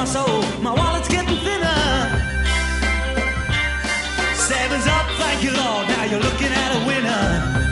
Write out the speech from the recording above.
my soul. My wallet's getting thinner. Seven's up, thank you, Lord. Now you're looking at a winner.